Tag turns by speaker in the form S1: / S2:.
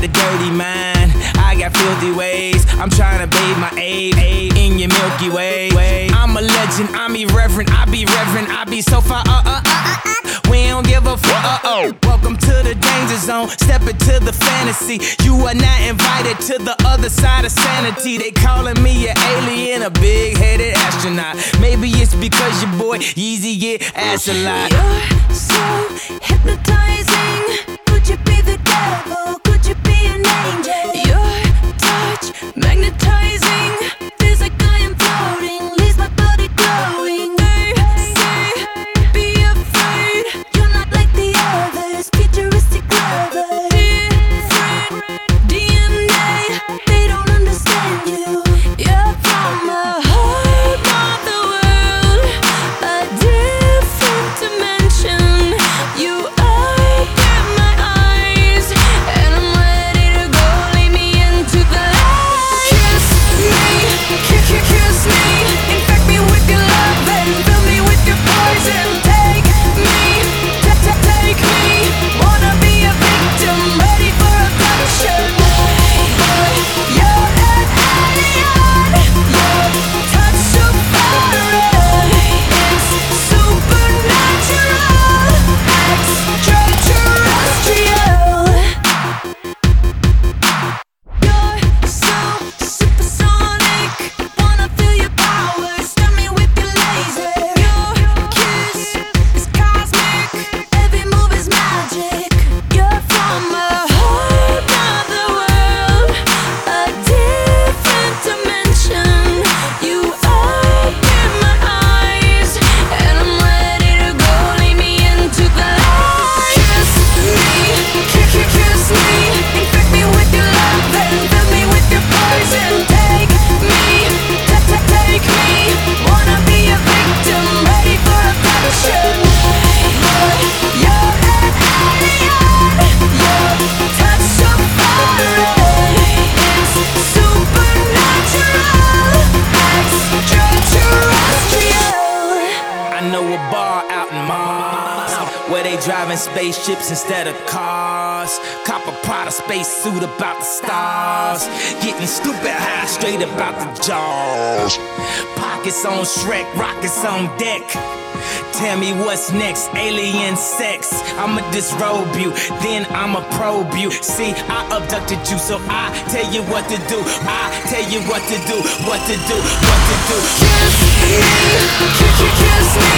S1: a dirty mind, I got filthy ways. I'm trying to bathe my aid in your Milky Way. I'm a legend, I'm irreverent, I be reverent, I be so far we don't give a fuck. Welcome to the danger zone, step into the fantasy. You are not invited to the other side of sanity. They calling me an alien, a big-headed astronaut. Maybe it's because your boy Yeezy get ass a lot.
S2: You're so hypnotizing. Could you be the devil? Could you be an angel? Your touch magnetizing. Feels like I am floating, leaves my body glowing. They say, be afraid. You're not like the others, futuristic lover. Different DNA, they don't understand you. You're from the heart of the world, a different dimension. You open my eyes, and I'm ready to go. Lead me into the light. Kiss me, infect me with your love and fill me with your poison. Take me, wanna be a victim, ready for abduction. Boy, you're an alien, your touch so foreign. It's supernatural, extraterrestrial. You're so supersonic, wanna feel your power, stun me with your laser. Your kiss is cosmic, every move is magic. You're from the heart of the world, a different dimension. You open my eyes, and I'm ready to go. Lead me into the light. Kiss me, infect me with your love and fill me with your poison. Take me, wanna be a victim, ready for abduction. Boy, you're an alien, your touch so foreign. It's supernatural, extraterrestrial.
S1: I know a bar out in Mars where they driving spaceships instead of cars. Cop a Prada spacesuit about the stars. Getting stupid high straight about the jaws. Pockets on Shrek, rockets on deck. Tell me what's next, alien sex. I'ma disrobe you, then I'ma probe you. See, I abducted you, so I tell you what to do. I tell you what to do, what to do, what to do.
S2: Kiss me,